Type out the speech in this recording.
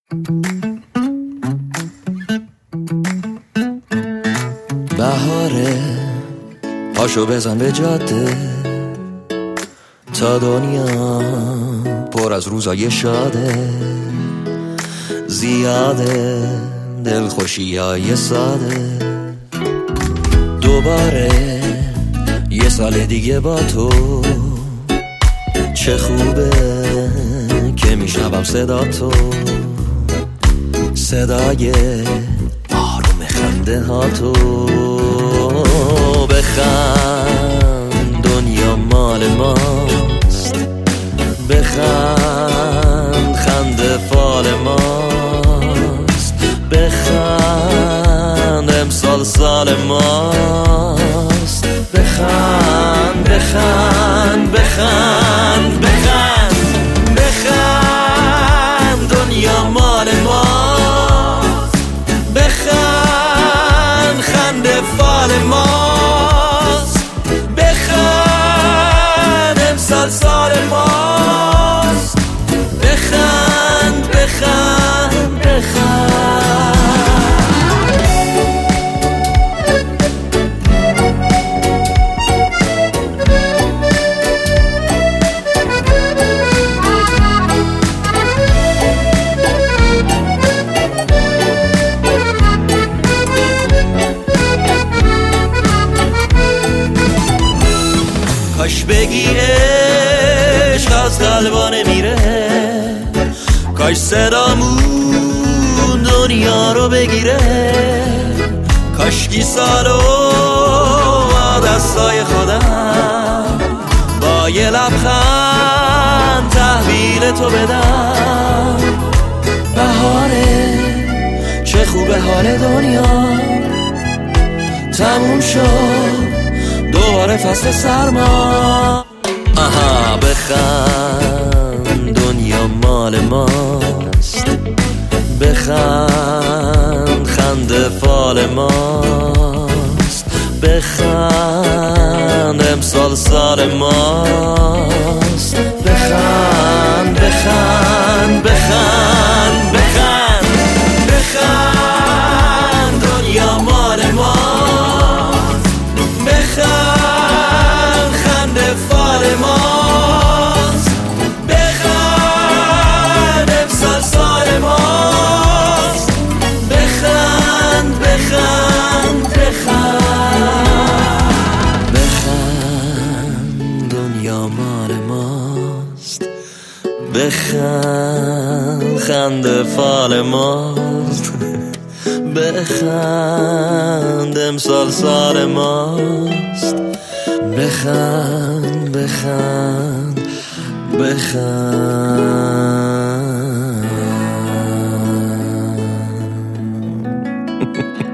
بهاره پاشو بزن به جاده تا دنیا پر از روزای شاده، زیاده دلخوشیای ساده. دوباره یه سال دیگه با تو، چه خوبه که میشنوم صدا تو، صدای آروم خنده ها تو. بخند دنیا مال ماست، بخند خنده فال ماست، بخند امسال سال ماست. بخند بخند بخند بخند بخند دنیا مال ماست، بخند خنده فال ماست، بخند امسال سال ماست. بخند بخند بخند. کاش بگی عشق از قلبا نمیره، کاش صدامون دنیا رو بگیره، کاشکی سالو با دستای خودم با یه لبخند تحویل تو بدم. بهاره چه خوبه حال دنیا، تموم شد دوباره فصل سرما. آها بخند دنیا مال ماست، بخند خنده فال ماست، بخند امسال سال ماست. بخند بخند بخند بخند بخند دنیا مال ماست، بخند خنده فال ماست، بخند امسال سال ماست. بخند بخند بخند بخند دنیا مال ماست، بخند خنده فال ماست، بخند امسال سال ماست. بخند بخند بخند.